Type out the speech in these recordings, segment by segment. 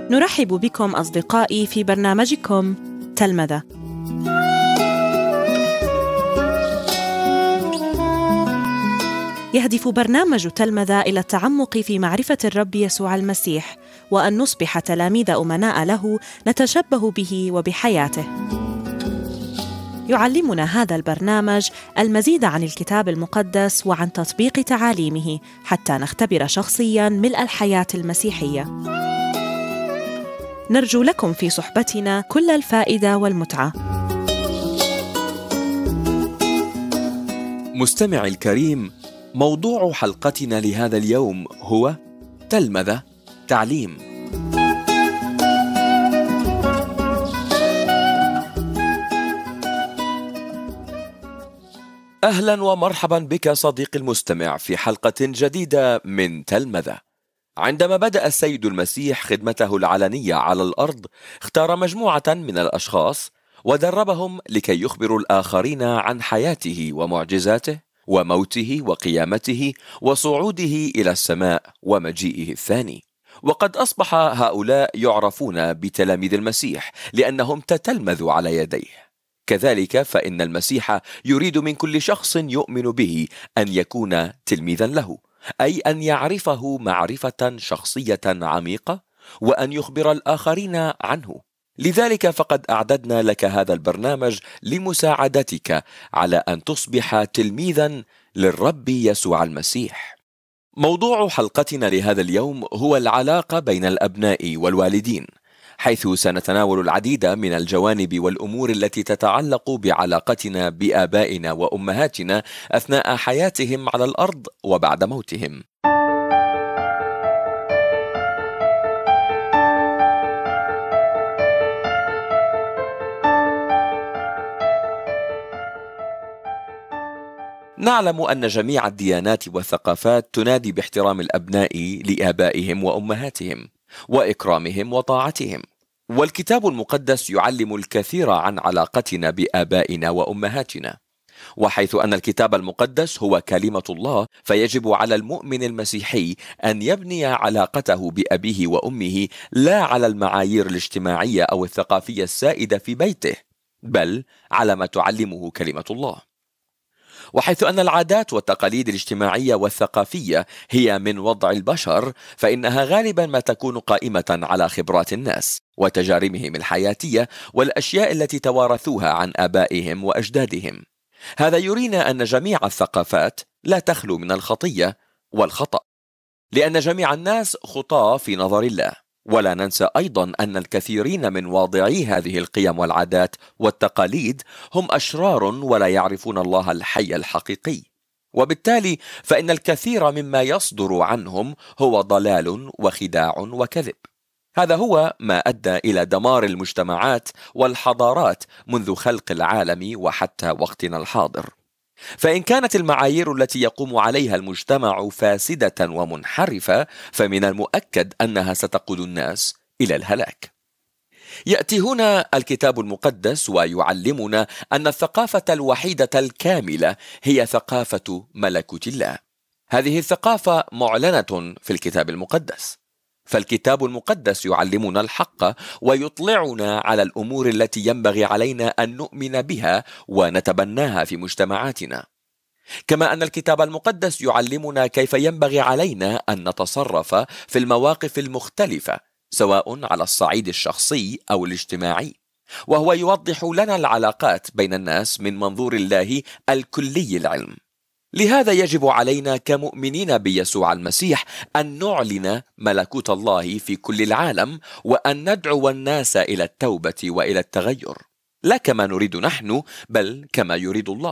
نرحب بكم أصدقائي في برنامجكم تلمذة. يهدف برنامج تلمذة إلى التعمق في معرفة الرب يسوع المسيح، وأن نصبح تلاميذ أمناء له نتشبه به وبحياته. يعلمنا هذا البرنامج المزيد عن الكتاب المقدس وعن تطبيق تعاليمه حتى نختبر شخصياً ملء الحياة المسيحية. نرجو لكم في صحبتنا كل الفائدة والمتعة. مستمعي الكريم، موضوع حلقتنا لهذا اليوم هو تلمذة، تعليم. أهلا ومرحبا بك صديقي المستمع في حلقة جديدة من تلمذة. عندما بدأ السيد المسيح خدمته العلنية على الأرض، اختار مجموعة من الأشخاص ودربهم لكي يخبروا الآخرين عن حياته ومعجزاته وموته وقيامته وصعوده إلى السماء ومجيئه الثاني. وقد أصبح هؤلاء يعرفون بتلاميذ المسيح لأنهم تتلمذوا على يديه. كذلك فإن المسيح يريد من كل شخص يؤمن به أن يكون تلميذا له، أي أن يعرفه معرفة شخصية عميقة وأن يخبر الآخرين عنه. لذلك فقد أعددنا لك هذا البرنامج لمساعدتك على أن تصبح تلميذا للرب يسوع المسيح. موضوع حلقتنا لهذا اليوم هو العلاقة بين الأبناء والوالدين، حيث سنتناول العديد من الجوانب والأمور التي تتعلق بعلاقتنا بآبائنا وأمهاتنا أثناء حياتهم على الأرض وبعد موتهم. نعلم أن جميع الديانات والثقافات تنادي باحترام الأبناء لآبائهم وأمهاتهم وإكرامهم وطاعتهم، والكتاب المقدس يعلم الكثير عن علاقتنا بآبائنا وأمهاتنا. وحيث أن الكتاب المقدس هو كلمة الله، فيجب على المؤمن المسيحي أن يبني علاقته بأبيه وأمه لا على المعايير الاجتماعية أو الثقافية السائدة في بيته، بل على ما تعلمه كلمة الله. وحيث أن العادات والتقاليد الاجتماعية والثقافية هي من وضع البشر، فإنها غالبا ما تكون قائمة على خبرات الناس وتجاربهم الحياتية والأشياء التي توارثوها عن آبائهم وأجدادهم. هذا يرينا أن جميع الثقافات لا تخلو من الخطية والخطأ، لأن جميع الناس خطاة في نظر الله. ولا ننسى أيضا أن الكثيرين من واضعي هذه القيم والعادات والتقاليد هم أشرار ولا يعرفون الله الحي الحقيقي، وبالتالي فإن الكثير مما يصدر عنهم هو ضلال وخداع وكذب. هذا هو ما أدى إلى دمار المجتمعات والحضارات منذ خلق العالم وحتى وقتنا الحاضر. فإن كانت المعايير التي يقوم عليها المجتمع فاسدة ومنحرفة، فمن المؤكد أنها ستقود الناس إلى الهلاك. يأتي هنا الكتاب المقدس ويعلمنا أن الثقافة الوحيدة الكاملة هي ثقافة ملكوت الله. هذه الثقافة معلنة في الكتاب المقدس، فالكتاب المقدس يعلمنا الحق ويطلعنا على الأمور التي ينبغي علينا أن نؤمن بها ونتبناها في مجتمعاتنا، كما أن الكتاب المقدس يعلمنا كيف ينبغي علينا أن نتصرف في المواقف المختلفة سواء على الصعيد الشخصي أو الاجتماعي، وهو يوضح لنا العلاقات بين الناس من منظور الله الكلي العلم. لهذا يجب علينا كمؤمنين بيسوع المسيح أن نعلن ملكوت الله في كل العالم، وأن ندعو الناس إلى التوبة وإلى التغير، لا كما نريد نحن بل كما يريد الله.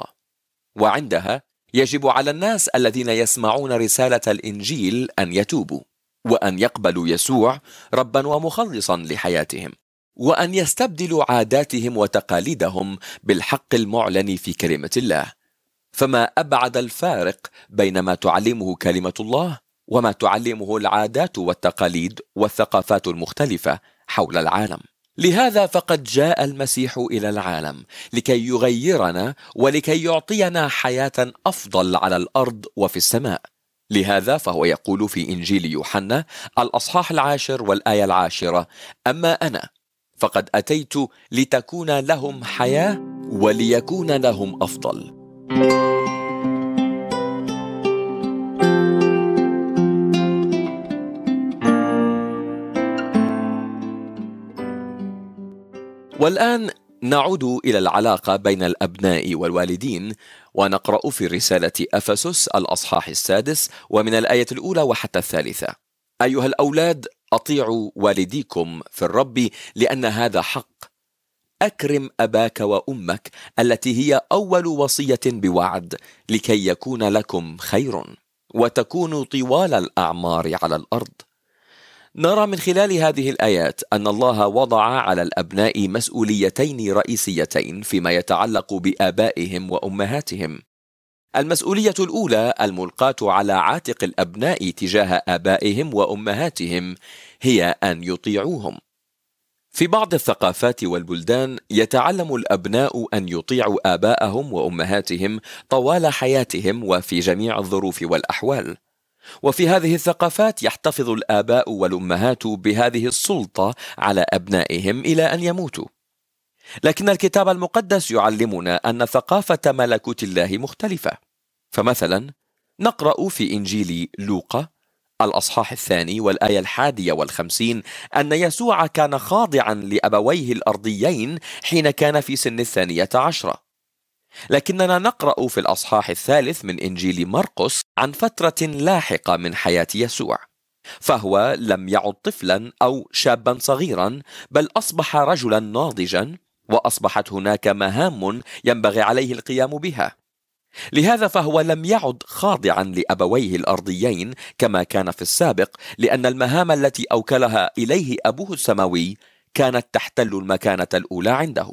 وعندها يجب على الناس الذين يسمعون رسالة الإنجيل أن يتوبوا وأن يقبلوا يسوع ربا ومخلصا لحياتهم، وأن يستبدلوا عاداتهم وتقاليدهم بالحق المعلن في كلمة الله. فما أبعد الفارق بين ما تعلمه كلمة الله وما تعلمه العادات والتقاليد والثقافات المختلفة حول العالم. لهذا فقد جاء المسيح إلى العالم لكي يغيرنا ولكي يعطينا حياة أفضل على الأرض وفي السماء. لهذا فهو يقول في إنجيل يوحنا الأصحاح 10 والآية 10: أما أنا فقد أتيت لتكون لهم حياة وليكون لهم أفضل. والآن نعود إلى العلاقة بين الأبناء والوالدين، ونقرأ في رسالة أفسس الأصحاح 6 ومن الآية 1 وحتى 3: أيها الأولاد، أطيعوا والديكم في الرب، لأن هذا حق. أكرم أباك وأمك التي هي أول وصية بوعد، لكي يكون لكم خير وتكونوا طوال الأعمار على الأرض. نرى من خلال هذه الآيات أن الله وضع على الأبناء مسؤوليتين رئيسيتين فيما يتعلق بآبائهم وأمهاتهم. المسؤولية الأولى الملقاة على عاتق الأبناء تجاه آبائهم وأمهاتهم هي أن يطيعوهم. في بعض الثقافات والبلدان يتعلم الأبناء أن يطيعوا آبائهم وأمهاتهم طوال حياتهم وفي جميع الظروف والأحوال. وفي هذه الثقافات يحتفظ الآباء والأمهات بهذه السلطة على أبنائهم إلى أن يموتوا. لكن الكتاب المقدس يعلمنا أن ثقافة ملكوت الله مختلفة. فمثلا نقرأ في إنجيل لوقا الأصحاح 2 والآية 51 أن يسوع كان خاضعا لأبويه الأرضيين حين كان في سن 12. لكننا نقرأ في الأصحاح 3 من إنجيل مرقس عن فترة لاحقة من حياة يسوع، فهو لم يعد طفلا أو شابا صغيرا، بل أصبح رجلا ناضجا، وأصبحت هناك مهام ينبغي عليه القيام بها. لهذا فهو لم يعد خاضعا لأبويه الأرضيين كما كان في السابق، لأن المهام التي أوكلها إليه أبوه السماوي كانت تحتل المكانة الأولى عنده.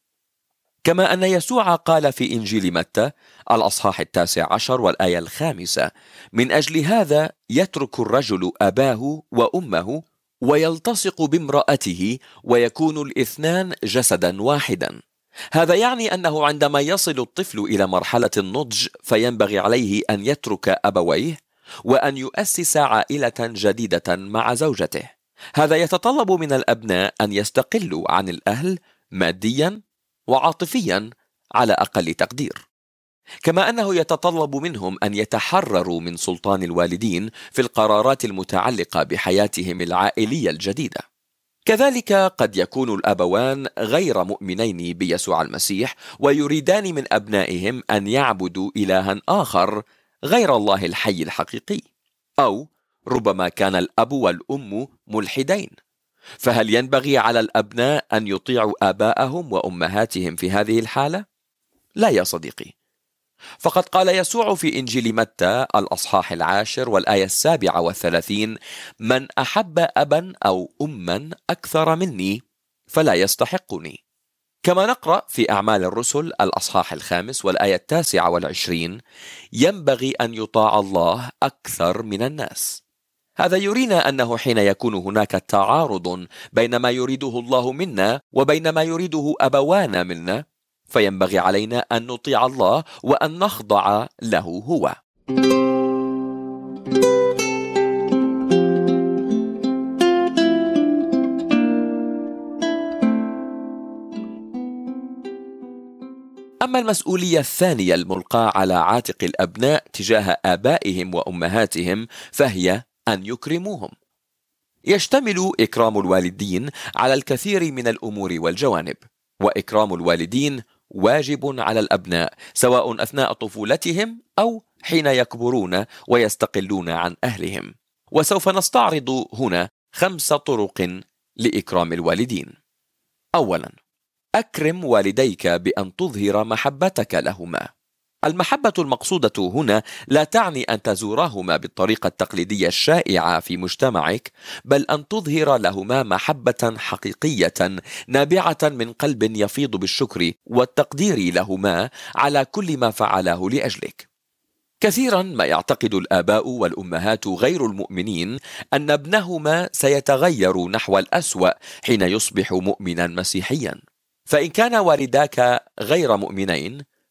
كما أن يسوع قال في إنجيل متى الأصحاح 19 والآية 5: من أجل هذا يترك الرجل أباه وأمه ويلتصق بامرأته ويكون الاثنان جسدا واحدا. هذا يعني أنه عندما يصل الطفل إلى مرحلة النضج فينبغي عليه أن يترك أبويه وأن يؤسس عائلة جديدة مع زوجته. هذا يتطلب من الأبناء أن يستقلوا عن الأهل ماديا وعاطفيا على أقل تقدير، كما أنه يتطلب منهم أن يتحرروا من سلطان الوالدين في القرارات المتعلقة بحياتهم العائلية الجديدة. كذلك قد يكون الأبوان غير مؤمنين بيسوع المسيح ويريدان من أبنائهم أن يعبدوا إلها آخر غير الله الحي الحقيقي، أو ربما كان الأب والأم ملحدين. فهل ينبغي على الأبناء أن يطيعوا آباءهم وأمهاتهم في هذه الحالة؟ لا يا صديقي، فقد قال يسوع في إنجيل متى الأصحاح 10 والآية 37: من أحب أبا أو أما أكثر مني فلا يستحقني. كما نقرأ في أعمال الرسل الأصحاح 5 والآية 29: ينبغي أن يطاع الله أكثر من الناس. هذا يرينا أنه حين يكون هناك تعارض بين ما يريده الله منا وبين ما يريده أبوانا منا، فينبغي علينا أن نطيع الله وأن نخضع له هو. أما المسؤولية الثانية الملقاة على عاتق الأبناء تجاه آبائهم وأمهاتهم فهي أن يكرموهم. يشتمل إكرام الوالدين على الكثير من الأمور والجوانب، وإكرام الوالدين واجب على الأبناء سواء أثناء طفولتهم أو حين يكبرون ويستقلون عن أهلهم. وسوف نستعرض هنا 5 طرق لإكرام الوالدين. أولا، أكرم والديك بأن تظهر محبتك لهما. المحبة المقصودة هنا لا تعني أن تزورهما بالطريقة التقليدية الشائعة في مجتمعك، بل أن تظهر لهما محبة حقيقية نابعة من قلب يفيض بالشكر والتقدير لهما على كل ما فعله لأجلك. كثيرا ما يعتقد الآباء والأمهات غير المؤمنين أن ابنهما سيتغير نحو الأسوأ حين يصبح مؤمنا مسيحيا. فإن كان والداك غير مؤمنين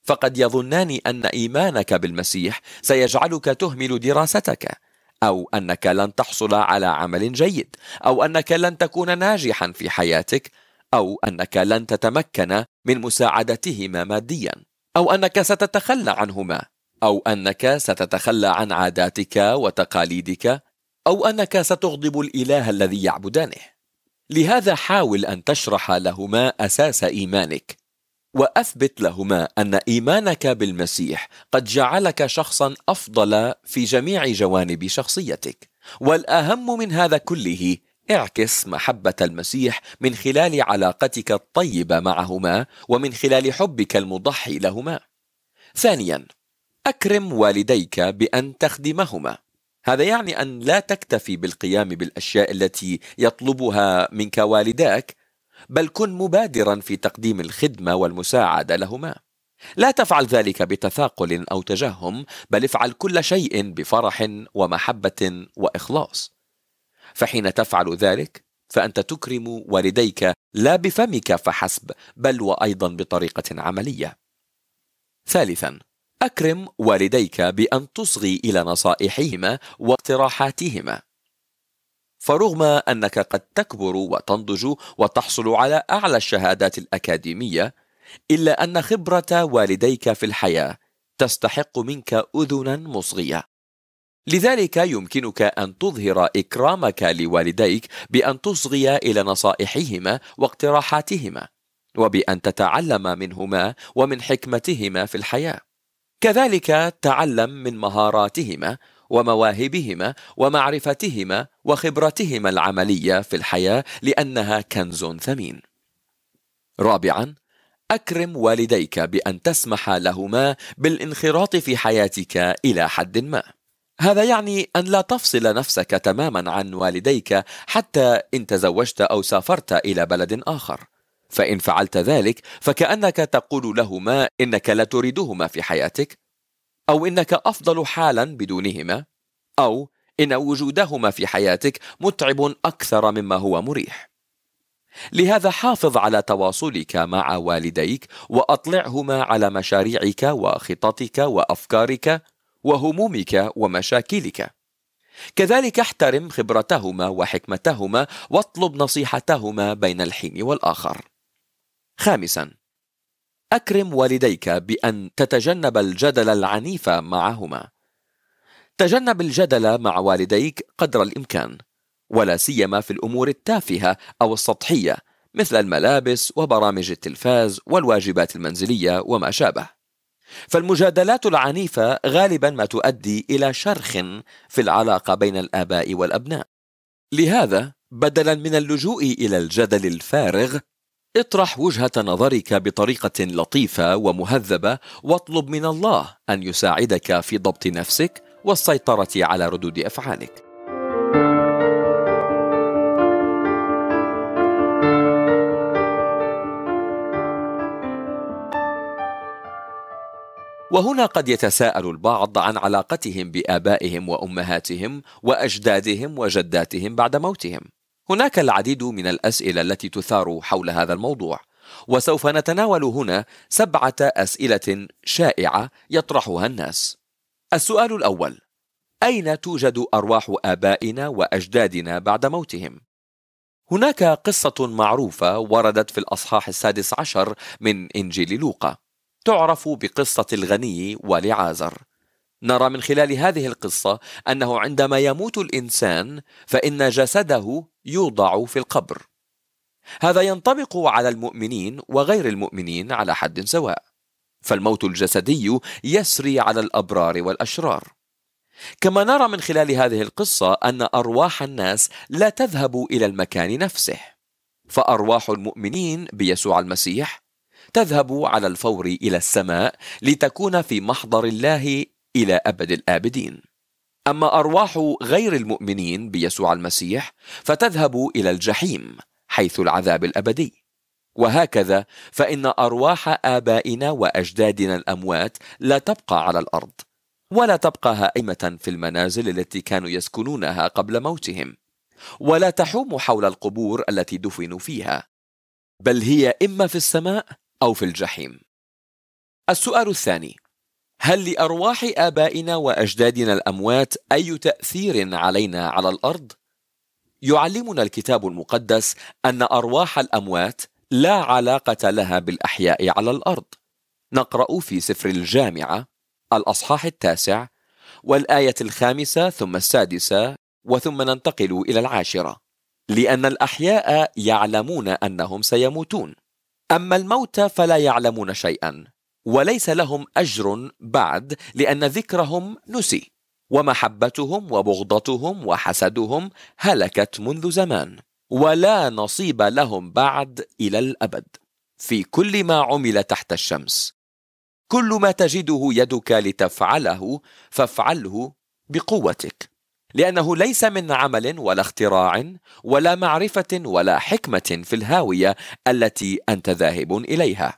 فقد يظنان أن إيمانك بالمسيح سيجعلك تهمل دراستك، أو أنك لن تحصل على عمل جيد، أو أنك لن تكون ناجحا في حياتك، أو أنك لن تتمكن من مساعدتهما ماديا، أو أنك ستتخلى عنهما، أو أنك ستتخلى عن عاداتك وتقاليدك، أو أنك ستغضب الإله الذي يعبدانه. لهذا حاول أن تشرح لهما أساس إيمانك، وأثبت لهما أن إيمانك بالمسيح قد جعلك شخصا أفضل في جميع جوانب شخصيتك. والأهم من هذا كله، اعكس محبة المسيح من خلال علاقتك الطيبة معهما ومن خلال حبك المضحي لهما. ثانيا، أكرم والديك بأن تخدمهما. هذا يعني أن لا تكتفي بالقيام بالأشياء التي يطلبها منك والداك، بل كن مبادرا في تقديم الخدمة والمساعدة لهما. لا تفعل ذلك بتثاقل أو تجهم، بل افعل كل شيء بفرح ومحبة وإخلاص. فحين تفعل ذلك فأنت تكرم والديك لا بفمك فحسب، بل وأيضا بطريقة عملية. ثالثا، أكرم والديك بأن تصغي إلى نصائحهما واقتراحاتهما. فرغم أنك قد تكبر وتنضج وتحصل على أعلى الشهادات الأكاديمية، إلا أن خبرة والديك في الحياة تستحق منك أذنا مصغية. لذلك يمكنك أن تظهر إكرامك لوالديك بأن تصغي إلى نصائحهما واقتراحاتهما، وبأن تتعلم منهما ومن حكمتهما في الحياة. كذلك تعلم من مهاراتهما ومواهبهما ومعرفتهما وخبرتهما العملية في الحياة، لأنها كنز ثمين. رابعا، أكرم والديك بأن تسمح لهما بالانخراط في حياتك إلى حد ما. هذا يعني أن لا تفصل نفسك تماما عن والديك حتى إن تزوجت أو سافرت إلى بلد آخر، فإن فعلت ذلك فكأنك تقول لهما إنك لا تريدهما في حياتك، أو إنك أفضل حالا بدونهما، أو إن وجودهما في حياتك متعب أكثر مما هو مريح. لهذا حافظ على تواصلك مع والديك وأطلعهما على مشاريعك وخططك وأفكارك وهمومك ومشاكلك. كذلك احترم خبرتهما وحكمتهما واطلب نصيحتهما بين الحين والآخر. خامسا، أكرم والديك بأن تتجنب الجدل العنيف معهما. تجنب الجدل مع والديك قدر الإمكان، ولا سيما في الأمور التافهة أو السطحية مثل الملابس وبرامج التلفاز والواجبات المنزلية وما شابه. فالمجادلات العنيفة غالبا ما تؤدي إلى شرخ في العلاقة بين الآباء والأبناء. لهذا بدلا من اللجوء إلى الجدل الفارغ، اطرح وجهة نظرك بطريقة لطيفة ومهذبة، واطلب من الله أن يساعدك في ضبط نفسك والسيطرة على ردود أفعالك. وهنا قد يتساءل البعض عن علاقتهم بآبائهم وأمهاتهم وأجدادهم وجداتهم بعد موتهم. هناك العديد من الأسئلة التي تثار حول هذا الموضوع، وسوف نتناول هنا 7 أسئلة شائعة يطرحها الناس. السؤال الأول: أين توجد أرواح آبائنا وأجدادنا بعد موتهم؟ هناك قصة معروفة وردت في الأصحاح 16 من إنجيل لوقا، تعرف بقصة الغني ولعازر. نرى من خلال هذه القصة أنه عندما يموت الإنسان فإن جسده يوضع في القبر. هذا ينطبق على المؤمنين وغير المؤمنين على حد سواء، فالموت الجسدي يسري على الأبرار والأشرار. كما نرى من خلال هذه القصة أن أرواح الناس لا تذهب إلى المكان نفسه، فأرواح المؤمنين بيسوع المسيح تذهب على الفور إلى السماء لتكون في محضر الله إلى أبد الآبدين. أما أرواح غير المؤمنين بيسوع المسيح فتذهب إلى الجحيم حيث العذاب الأبدي. وهكذا فإن أرواح آبائنا وأجدادنا الأموات لا تبقى على الأرض، ولا تبقى هائمة في المنازل التي كانوا يسكنونها قبل موتهم، ولا تحوم حول القبور التي دفنوا فيها، بل هي إما في السماء أو في الجحيم. السؤال الثاني: هل لأرواح آبائنا وأجدادنا الأموات أي تأثير علينا على الأرض؟ يعلمنا الكتاب المقدس أن أرواح الأموات لا علاقة لها بالأحياء على الأرض. نقرأ في سفر الجامعة الأصحاح 9 والآية 5 ثم 6 وثم ننتقل إلى 10: لأن الأحياء يعلمون أنهم سيموتون، أما الموتى فلا يعلمون شيئا، وليس لهم أجر بعد، لأن ذكرهم نسي، ومحبتهم وبغضتهم وحسدهم هلكت منذ زمان، ولا نصيب لهم بعد إلى الأبد في كل ما عمل تحت الشمس. كل ما تجده يدك لتفعله فافعله بقوتك، لأنه ليس من عمل ولا اختراع ولا معرفة ولا حكمة في الهاوية التي أنت ذاهب إليها.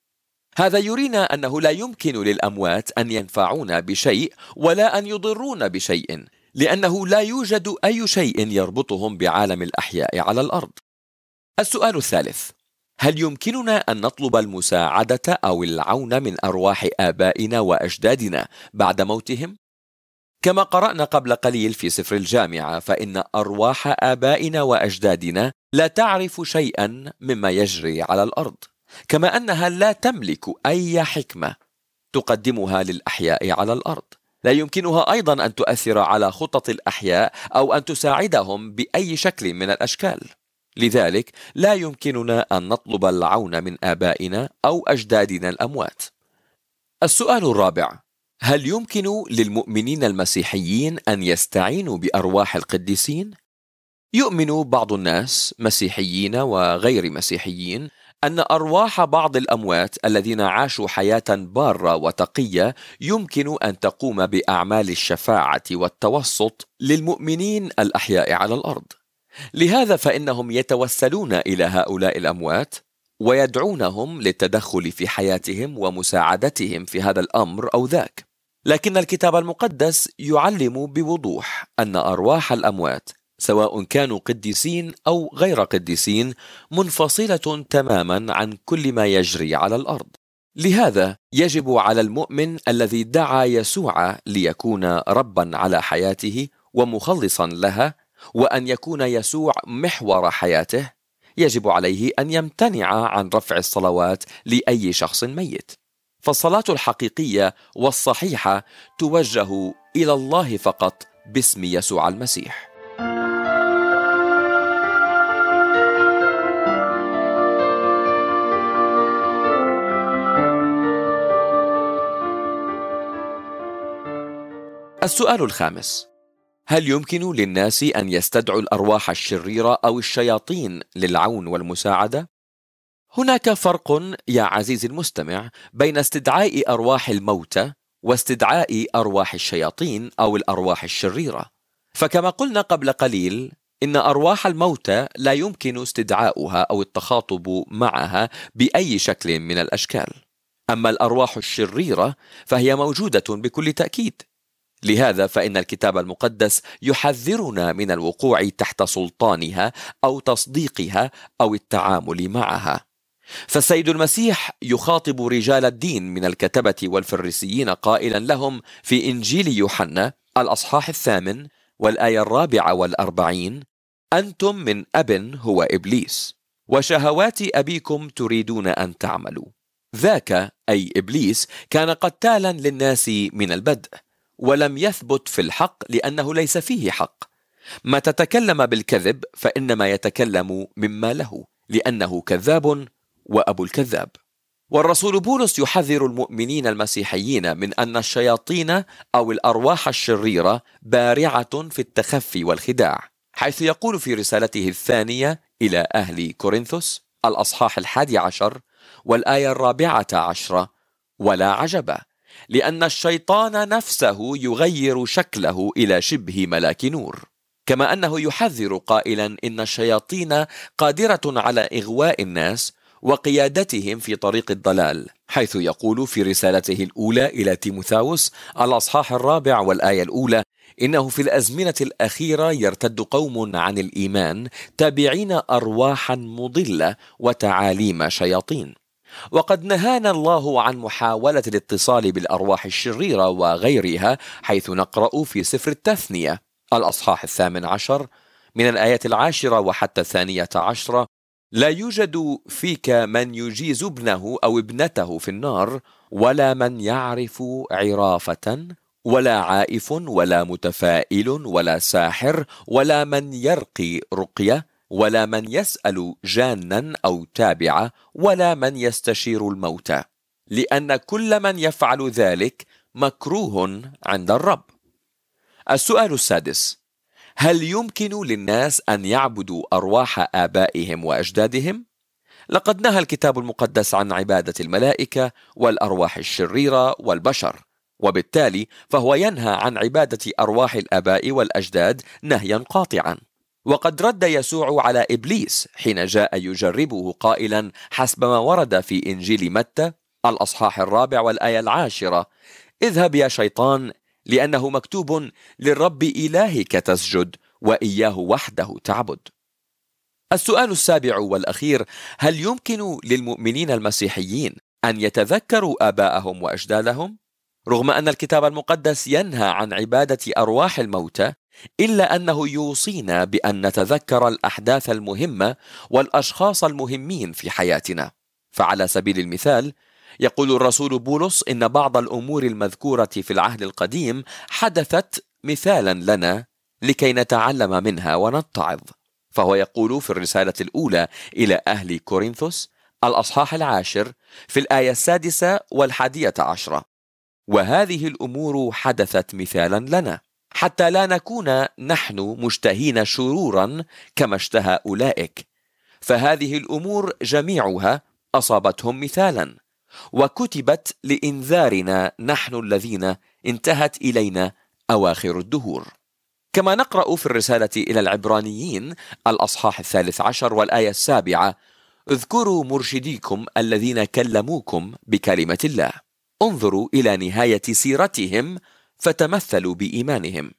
هذا يرينا أنه لا يمكن للأموات أن ينفعون بشيء ولا أن يضرون بشيء، لأنه لا يوجد أي شيء يربطهم بعالم الأحياء على الأرض. السؤال الثالث: هل يمكننا أن نطلب المساعدة أو العون من أرواح آبائنا وأجدادنا بعد موتهم؟ كما قرأنا قبل قليل في سفر الجامعة، فإن أرواح آبائنا وأجدادنا لا تعرف شيئا مما يجري على الأرض، كما أنها لا تملك أي حكمة تقدمها للأحياء على الأرض. لا يمكنها أيضا أن تؤثر على خطط الأحياء أو أن تساعدهم بأي شكل من الأشكال. لذلك لا يمكننا أن نطلب العون من آبائنا أو أجدادنا الأموات. السؤال الرابع: هل يمكن للمؤمنين المسيحيين أن يستعينوا بأرواح القديسين؟ يؤمن بعض الناس مسيحيين وغير مسيحيين أن أرواح بعض الأموات الذين عاشوا حياة بارة وتقية يمكن أن تقوم بأعمال الشفاعة والتوسط للمؤمنين الأحياء على الأرض. لهذا فإنهم يتوسلون إلى هؤلاء الأموات ويدعونهم للتدخل في حياتهم ومساعدتهم في هذا الأمر أو ذاك. لكن الكتاب المقدس يعلم بوضوح أن أرواح الأموات سواء كانوا قديسين أو غير قديسين منفصلة تماما عن كل ما يجري على الأرض. لهذا يجب على المؤمن الذي دعا يسوع ليكون ربا على حياته ومخلصا لها، وأن يكون يسوع محور حياته، يجب عليه أن يمتنع عن رفع الصلوات لأي شخص ميت. فالصلاة الحقيقية والصحيحة توجه إلى الله فقط باسم يسوع المسيح. السؤال الخامس: هل يمكن للناس أن يستدعوا الأرواح الشريرة أو الشياطين للعون والمساعدة؟ هناك فرق يا عزيزي المستمع بين استدعاء أرواح الموتى واستدعاء أرواح الشياطين أو الأرواح الشريرة. فكما قلنا قبل قليل، إن أرواح الموتى لا يمكن استدعاؤها أو التخاطب معها بأي شكل من الأشكال، أما الأرواح الشريرة فهي موجودة بكل تأكيد. لهذا فإن الكتاب المقدس يحذرنا من الوقوع تحت سلطانها أو تصديقها أو التعامل معها. فالسيد المسيح يخاطب رجال الدين من الكتبة والفريسيين قائلا لهم في إنجيل يوحنا الأصحاح 8 والآية 44: أنتم من أب هو إبليس، وشهوات أبيكم تريدون أن تعملوا. ذاك أي إبليس كان قتالا للناس من البدء، ولم يثبت في الحق لأنه ليس فيه حق. ما تتكلم بالكذب فإنما يتكلم مما له، لأنه كذاب وأبو الكذاب. والرسول بولس يحذر المؤمنين المسيحيين من أن الشياطين أو الأرواح الشريرة بارعة في التخفي والخداع، حيث يقول في رسالته الثانية إلى أهل كورنثوس الأصحاح 11 والآية 14: ولا عجب، لأن الشيطان نفسه يغير شكله إلى شبه ملاك نور. كما أنه يحذر قائلا إن الشياطين قادرة على إغواء الناس وقيادتهم في طريق الضلال، حيث يقول في رسالته الأولى إلى تيموثاوس الأصحاح 4 والآية 1: إنه في الأزمنة الأخيرة يرتد قوم عن الإيمان تابعين أرواحا مضلة وتعاليم شياطين. وقد نهانا الله عن محاولة الاتصال بالأرواح الشريرة وغيرها، حيث نقرأ في سفر التثنية الأصحاح 18 من الآية 10 وحتى 12: لا يوجد فيك من يجيز ابنه أو ابنته في النار، ولا من يعرف عرافة، ولا عائف، ولا متفائل، ولا ساحر، ولا من يرقي رقية، ولا من يسأل جانا أو تابعة، ولا من يستشير الموتى، لأن كل من يفعل ذلك مكروه عند الرب. السؤال السادس: هل يمكن للناس أن يعبدوا أرواح آبائهم وأجدادهم؟ لقد نهى الكتاب المقدس عن عبادة الملائكة والأرواح الشريرة والبشر، وبالتالي فهو ينهى عن عبادة أرواح الآباء والأجداد نهيا قاطعا. وقد رد يسوع على إبليس حين جاء يجربه قائلا حسب ما ورد في إنجيل متى الأصحاح 4 والآية 10: اذهب يا شيطان، لأنه مكتوب للرب إلهك تسجد وإياه وحده تعبد. السؤال السابع والأخير: هل يمكن للمؤمنين المسيحيين أن يتذكروا آباءهم وأجدادهم؟ رغم أن الكتاب المقدس ينهى عن عبادة أرواح الموتى، إلا أنه يوصينا بأن نتذكر الأحداث المهمة والأشخاص المهمين في حياتنا. فعلى سبيل المثال يقول الرسول بولس إن بعض الأمور المذكورة في العهد القديم حدثت مثالا لنا لكي نتعلم منها ونتعظ. فهو يقول في الرسالة الأولى إلى أهل كورنثوس الأصحاح 10 في الآية 6 و11: وهذه الأمور حدثت مثالا لنا، حتى لا نكون نحن مشتهين شرورا كما اشتهى أولئك، فهذه الأمور جميعها أصابتهم مثالا، وكتبت لإنذارنا نحن الذين انتهت إلينا أواخر الدهور. كما نقرأ في الرسالة إلى العبرانيين الأصحاح 13 والآية 7: اذكروا مرشديكم الذين كلموكم بكلمة الله، انظروا إلى نهاية سيرتهم فتمثلوا بإيمانهم.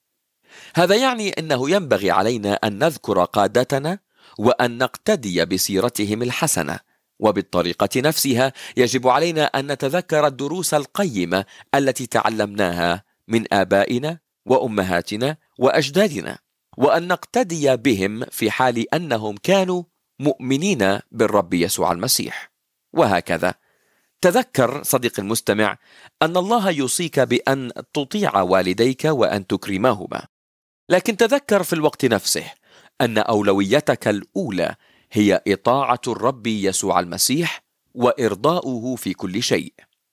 هذا يعني أنه ينبغي علينا أن نذكر قادتنا وأن نقتدي بسيرتهم الحسنة، وبالطريقة نفسها يجب علينا أن نتذكر الدروس القيمة التي تعلمناها من آبائنا وأمهاتنا وأجدادنا، وأن نقتدي بهم في حال أنهم كانوا مؤمنين بالرب يسوع المسيح. وهكذا تذكر صديق المستمع أن الله يوصيك بأن تطيع والديك وأن تكرمهما، لكن تذكر في الوقت نفسه أن أولويتك الأولى هي إطاعة الرب يسوع المسيح وإرضاؤه في كل شيء.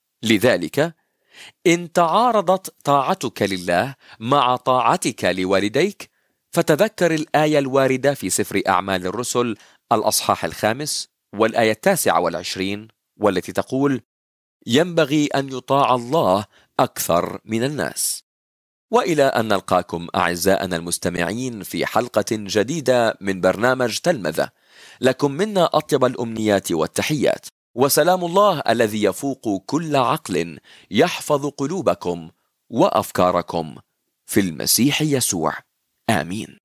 لذلك إن تعارضت طاعتك لله مع طاعتك لوالديك، فتذكر الآية الواردة في سفر أعمال الرسل الأصحاح 5 والآية 29 والتي تقول: ينبغي أن يطاع الله أكثر من الناس. وإلى أن نلقاكم أعزائنا المستمعين في حلقة جديدة من برنامج تلمذة، لكم منا أطيب الأمنيات والتحيات، وسلام الله الذي يفوق كل عقل يحفظ قلوبكم وأفكاركم في المسيح يسوع. آمين.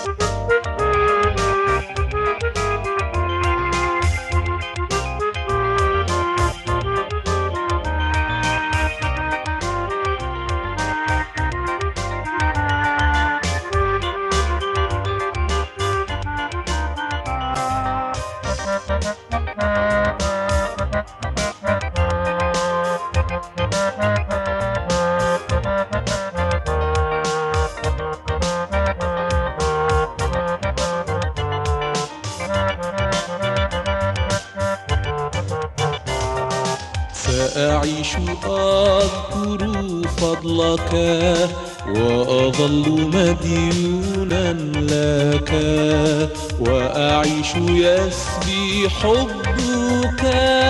سأعيش أذكر فضلك وأظل مديونا لك، وأعيش يسبي حبك،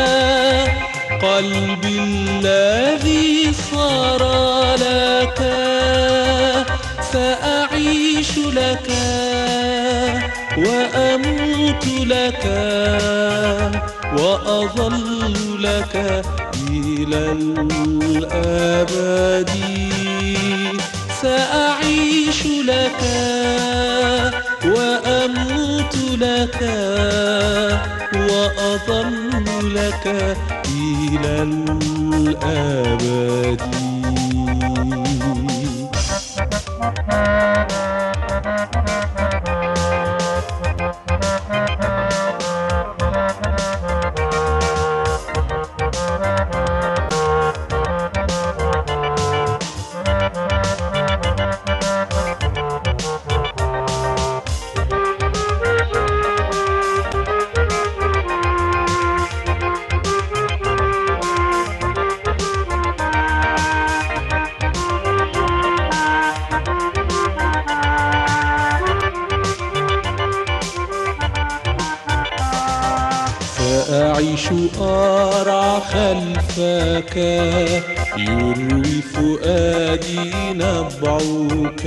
قلبي الذي صار لك. سأعيش لك وأموت لك وأظل لك إلى الأبد. سأعيش لك وأموت لك وأظل لك إلى الأبد. أعيش أرعى خلفك، يروي فؤادي نبعك،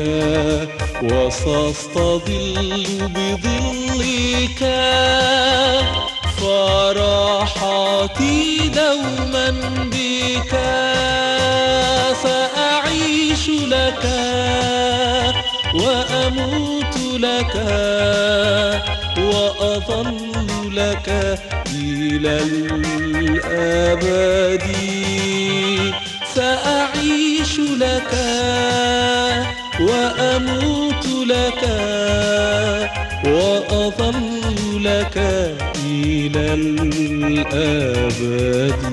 وسأستظل بظلك، فرحتي دوما بك. سأعيش لك وأموت لك وأظل لك إلى الأبد. سأعيش لك وأموت لك وأظل لك إلى الأبد.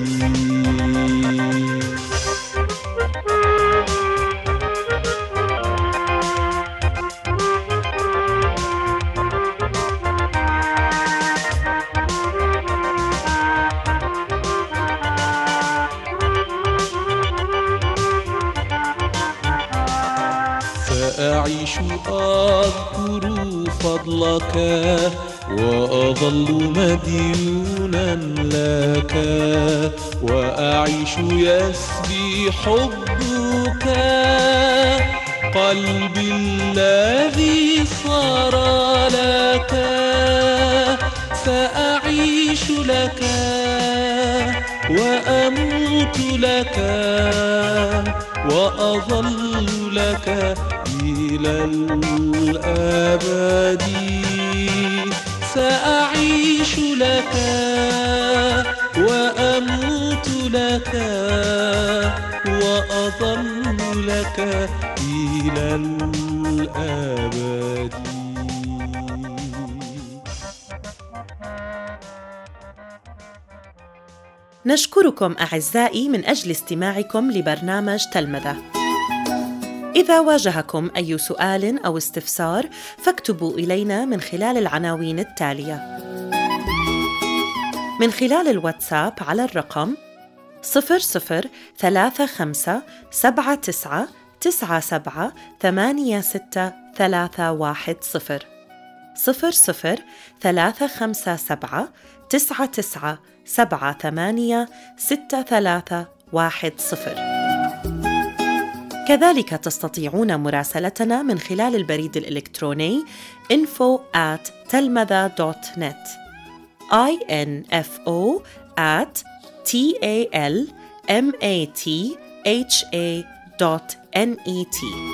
أعيش أذكر فضلك وأظل مديونا لك، وأعيش يسبي حبك، قلبي الذي صار لك. سأعيش لك وأموت لك وأظل لك إلى الأبد. سأعيش لك وأموت لك وأظل لك إلى الأبد. نشكركم أعزائي من أجل استماعكم لبرنامج تلمذة. إذا واجهكم أي سؤال أو استفسار فاكتبوا إلينا من خلال العناوين التالية: من خلال الواتساب على الرقم 003579786310 003579786310. كذلك تستطيعون مراسلتنا من خلال البريد الإلكتروني info@talmadha.net info@talmatha.net.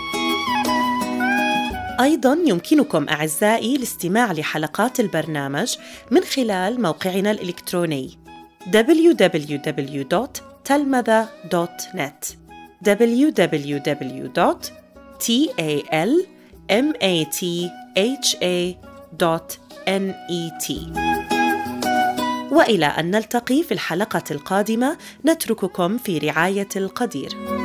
أيضاً يمكنكم أعزائي الاستماع لحلقات البرنامج من خلال موقعنا الإلكتروني www.talmadha.net www.talmatha.net. وإلى أن نلتقي في الحلقة القادمة، نترككم في رعاية القدير.